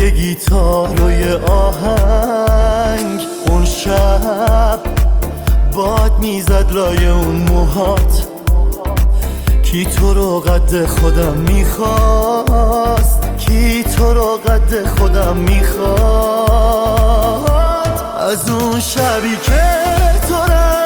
یه گیتار و یه آهنگ. اون شب باد میزد لای اون موهات، کی تو رو قد خودم میخواست، کی تو رو قد خودم میخواد. از اون شبی که تو